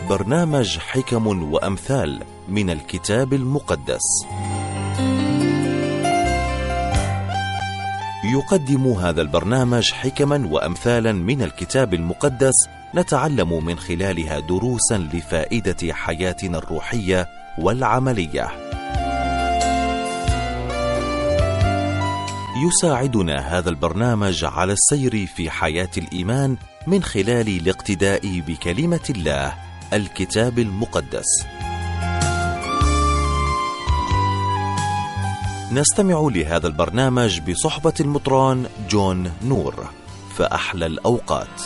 برنامج حكم وأمثال من الكتاب المقدس. يقدم هذا البرنامج حكما وأمثالا من الكتاب المقدس نتعلم من خلالها دروسا لفائدة حياتنا الروحية والعملية. يساعدنا هذا البرنامج على السير في حياة الإيمان من خلال الاقتداء بكلمة الله الكتاب المقدس. نستمع لهذا البرنامج بصحبة المطران جون نور. فأحلى الأوقات.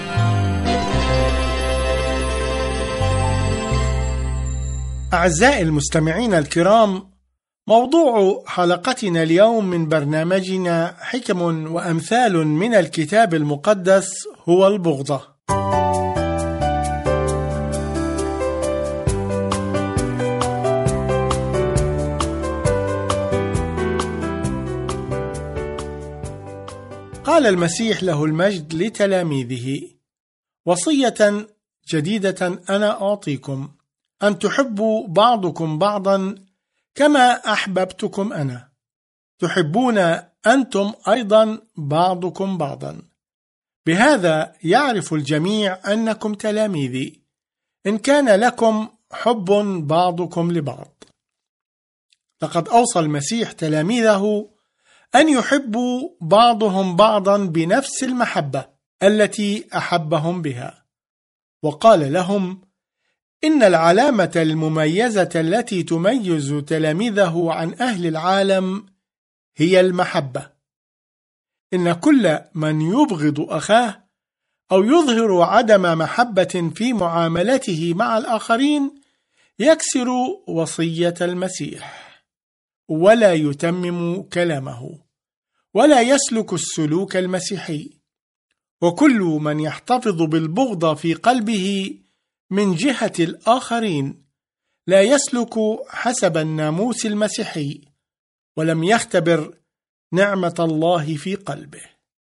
أعزائي المستمعين الكرام، موضوع حلقتنا اليوم من برنامجنا حكم وأمثال من الكتاب المقدس هو البغضة. قال المسيح له المجد لتلاميذه: وصية جديدة أنا أعطيكم، أن تحبوا بعضكم بعضا كما أحببتكم أنا، تحبون أنتم أيضا بعضكم بعضا. بهذا يعرف الجميع أنكم تلاميذي، إن كان لكم حب بعضكم لبعض. لقد أوصى المسيح تلاميذه أن يحبوا بعضهم بعضا بنفس المحبة التي أحبهم بها، وقال لهم: إن العلامة المميزة التي تميز تلاميذه عن أهل العالم هي المحبة. إن كل من يبغض أخاه أو يظهر عدم محبة في معاملته مع الآخرين يكسر وصية المسيح، ولا يتمم كلامه، ولا يسلك السلوك المسيحي. وكل من يحتفظ بالبغضة في قلبه من جهة الآخرين لا يسلك حسب الناموس المسيحي، ولم يختبر نعمة الله في قلبه.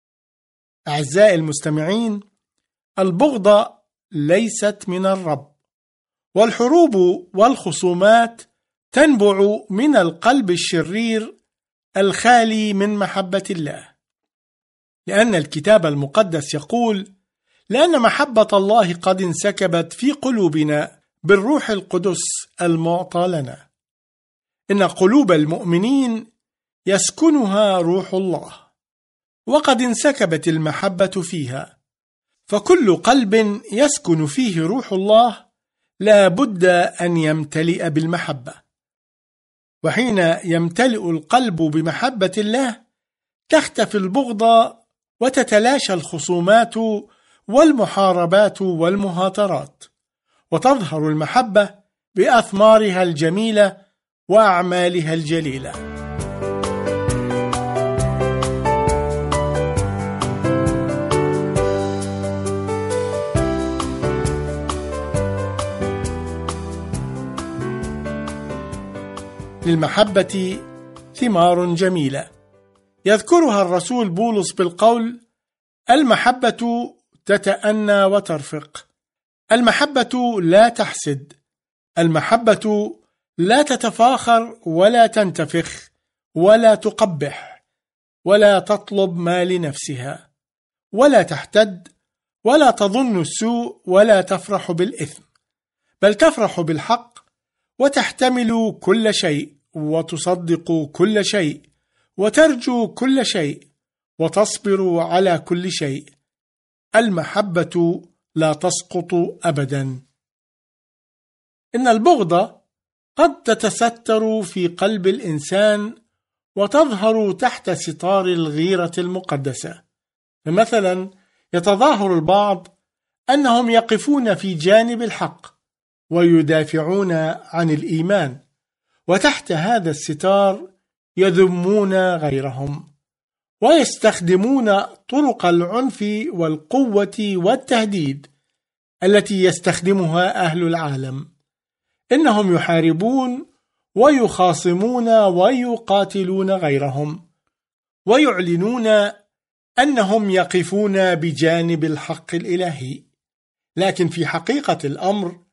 أعزائي المستمعين، البغضة ليست من الرب، والحروب والخصومات تنبع من القلب الشرير الخالي من محبة الله، لأن الكتاب المقدس يقول: لأن محبة الله قد انسكبت في قلوبنا بالروح القدس المعطى لنا. إن قلوب المؤمنين يسكنها روح الله، وقد انسكبت المحبة فيها، فكل قلب يسكن فيه روح الله لا بد أن يمتلئ بالمحبة. وحين يمتلئ القلب بمحبة الله تختفي البغضة وتتلاشى الخصومات والمحاربات والمهاترات، وتظهر المحبة بأثمارها الجميلة وأعمالها الجليلة. للمحبة ثمار جميلة يذكرها الرسول بولس بالقول: المحبة تتأنى وترفق، المحبة لا تحسد، المحبة لا تتفاخر ولا تنتفخ ولا تقبح، ولا تطلب ما لنفسها، ولا تحتد، ولا تظن السوء، ولا تفرح بالإثم، بل تفرح بالحق، وتحتمل كل شيء، وتصدق كل شيء، وترجو كل شيء، وتصبر على كل شيء. المحبة لا تسقط أبدا. إن البغضة قد تتستر في قلب الإنسان وتظهر تحت ستار الغيرة المقدسة. فمثلا يتظاهر البعض أنهم يقفون في جانب الحق ويدافعون عن الإيمان، وتحت هذا الستار يذمون غيرهم، ويستخدمون طرق العنف والقوة والتهديد التي يستخدمها أهل العالم. إنهم يحاربون ويخاصمون ويقاتلون غيرهم، ويعلنون أنهم يقفون بجانب الحق الإلهي، لكن في حقيقة الأمر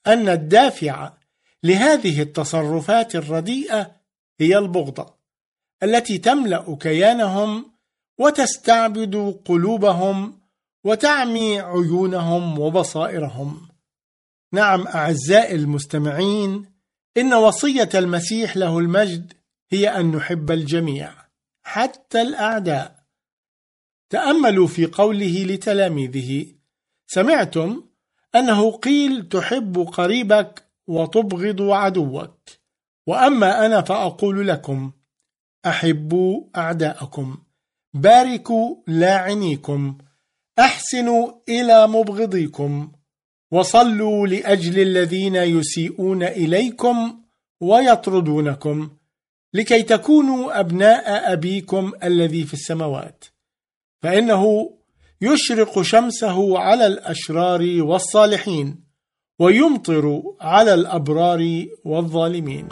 أن الدافع لهذه التصرفات الرديئة هي البغضة التي تملأ كيانهم وتستعبد قلوبهم وتعمي عيونهم وبصائرهم. نعم أعزائي المستمعين، إن وصية المسيح له المجد هي أن نحب الجميع حتى الأعداء. تأملوا في قوله لتلاميذه: سمعتم أنه قيل تحب قريبك وتبغض عدوك، وأما أنا فأقول لكم: أحبوا أعداءكم، باركوا لاعنيكم، أحسنوا إلى مبغضيكم، وصلوا لأجل الذين يسيئون إليكم ويطردونكم، لكي تكونوا أبناء أبيكم الذي في السماوات، فإنه يشرق شمسه على الأشرار والصالحين، ويمطر على الأبرار والظالمين.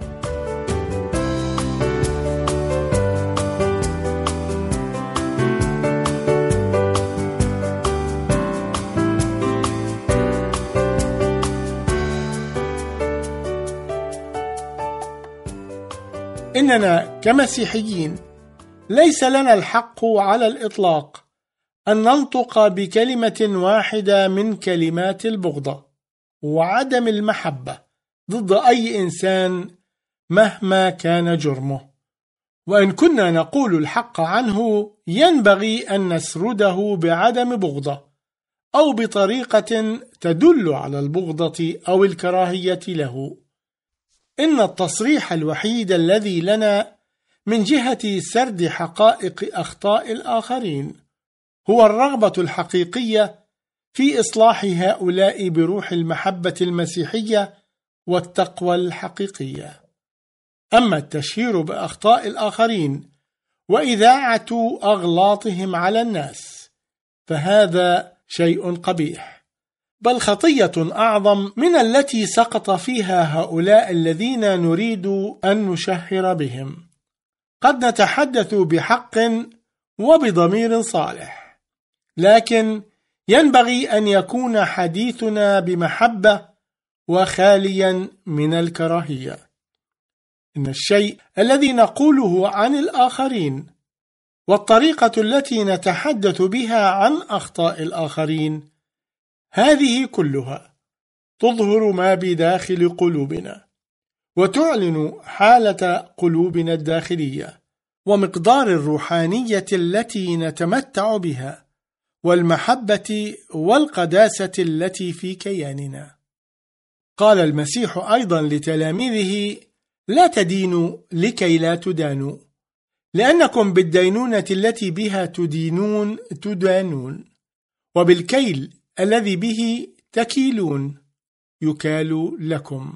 إننا كمسيحيين ليس لنا الحق على الإطلاق أن ننطق بكلمة واحدة من كلمات البغضة وعدم المحبة ضد أي إنسان مهما كان جرمه، وإن كنا نقول الحق عنه ينبغي أن نسرده بعدم بغضة أو بطريقة تدل على البغضة أو الكراهية له. إن التصريح الوحيد الذي لنا من جهة سرد حقائق أخطاء الآخرين هو الرغبة الحقيقية في إصلاح هؤلاء بروح المحبة المسيحية والتقوى الحقيقية. أما التشهير بأخطاء الآخرين وإذاعة أغلاطهم على الناس فهذا شيء قبيح، بل خطية أعظم من التي سقط فيها هؤلاء الذين نريد أن نشهر بهم. قد نتحدث بحق وبضمير صالح، لكن ينبغي أن يكون حديثنا بمحبة وخاليا من الكراهية. إن الشيء الذي نقوله عن الآخرين والطريقة التي نتحدث بها عن أخطاء الآخرين هذه كلها تظهر ما بداخل قلوبنا وتعلن حالة قلوبنا الداخلية ومقدار الروحانية التي نتمتع بها والمحبة والقداسة التي في كياننا. قال المسيح أيضا لتلاميذه: لا تدينوا لكي لا تدانوا، لأنكم بالدينونة التي بها تدينون تدانون، وبالكيل الذي به تكيلون يكال لكم.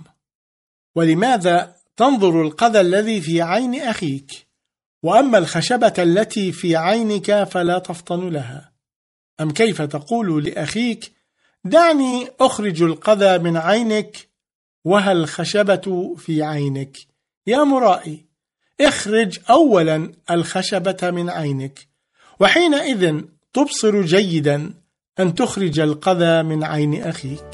ولماذا تنظر القذى الذي في عين أخيك، وأما الخشبة التي في عينك فلا تفطن لها؟ أم كيف تقول لأخيك: دعني أخرج القذى من عينك وهل الخشبة في عينك؟ يا مرائي، اخرج أولا الخشبة من عينك، وحينئذ تبصر جيدا أن تخرج القذى من عين أخيك.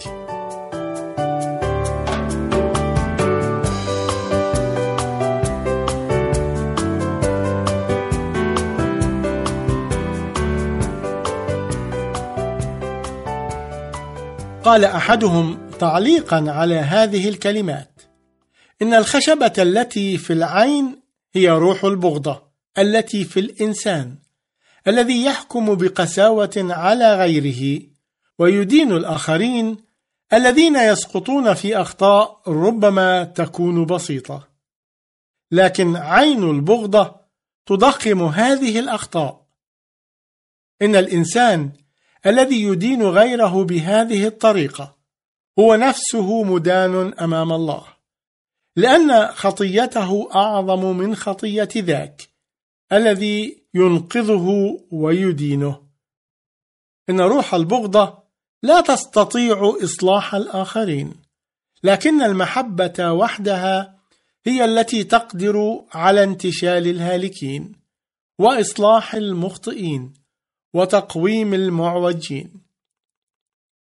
قال أحدهم تعليقا على هذه الكلمات: إن الخشبة التي في العين هي روح البغضة التي في الإنسان الذي يحكم بقساوة على غيره ويدين الآخرين الذين يسقطون في أخطاء ربما تكون بسيطة، لكن عين البغضة تضخم هذه الأخطاء. إن الإنسان الذي يدين غيره بهذه الطريقة هو نفسه مدان أمام الله، لأن خطيته أعظم من خطية ذاك الذي ينقذه ويدينه. إن روح البغضة لا تستطيع إصلاح الآخرين، لكن المحبة وحدها هي التي تقدر على انتشال الهالكين وإصلاح المخطئين وتقويم المعوجين.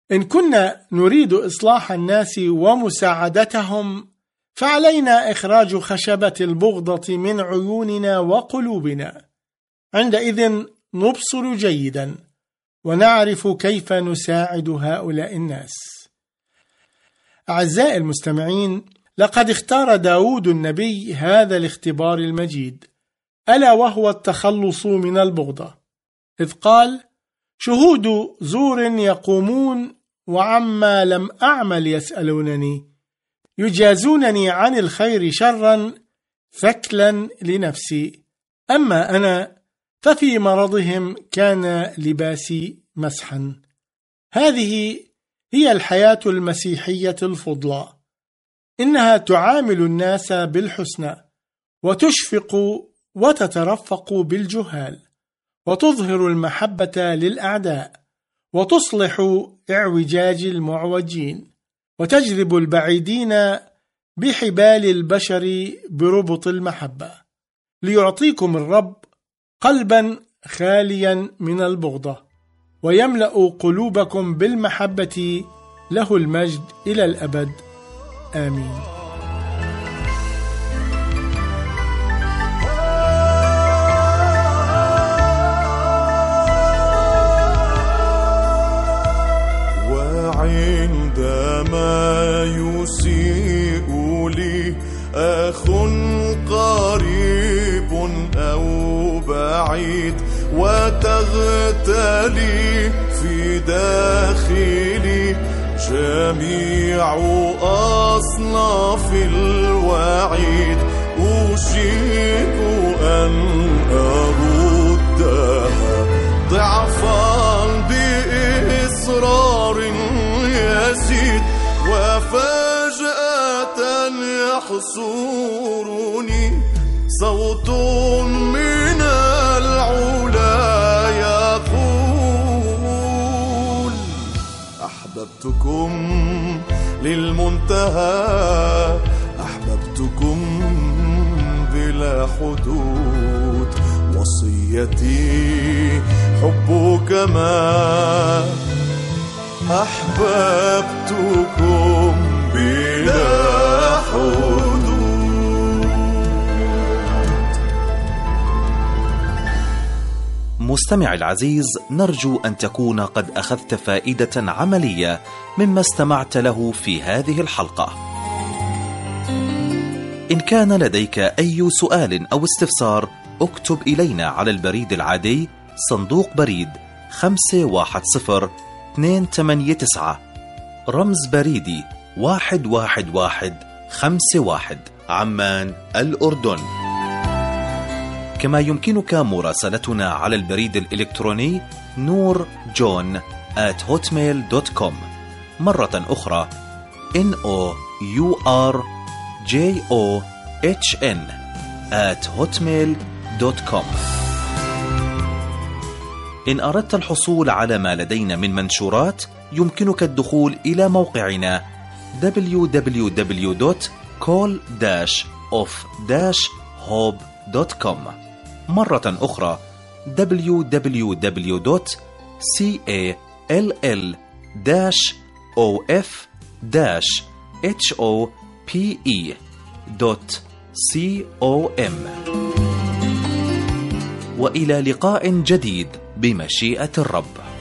إن كنا نريد إصلاح الناس ومساعدتهم فعلينا إخراج خشبة البغضة من عيوننا وقلوبنا. عندئذ نبصر جيدا ونعرف كيف نساعد هؤلاء الناس. أعزائي المستمعين، لقد اختار داود النبي هذا الاختبار المجيد، ألا وهو التخلص من البغضة، إذ قال: شهود زور يقومون وعما لم أعمل يسألونني، يجازونني عن الخير شرا ثكلا لنفسي، أما أنا ففي مرضهم كان لباسي مسحا. هذه هي الحياة المسيحية الفضلى، إنها تعامل الناس بالحسنى وتشفق وتترفق بالجهال، وتظهر المحبة للأعداء، وتصلح اعوجاج المعوجين، وتجذب البعيدين بحبال البشر بربط المحبة. ليعطيكم الرب قلبا خاليا من البغضة، ويملأ قلوبكم بالمحبة، له المجد إلى الأبد. آمين. وعندما يسيء لي أخ قريب أو بعيد، وتغتلي في داخلي جميع أصناف الوعيد، أشيك أن أردها ضعفا بإصرار يزيد، وفجأة يحصرني صوت من العلا يقول: أحببتكم للمنتهى، أحببتكم بلا حدود، وصيتي حبك ما أحببتكم بلا حدود. مستمع العزيز، نرجو أن تكون قد أخذت فائدة عملية مما استمعت له في هذه الحلقة. إن كان لديك أي سؤال أو استفسار، اكتب إلينا على البريد العادي صندوق بريد 510-289 رمز بريدي 11151 عمان، الأردن. كما يمكنك مراسلتنا على البريد الإلكتروني noorjohn@hotmail.com. مرة أخرى noorjohn@hotmail.com. إن أردت الحصول على ما لدينا من منشورات، يمكنك الدخول إلى موقعنا www.call-of-hope.com. مرة أخرى www.call-of-hope.com. وإلى لقاء جديد بمشيئة الرب.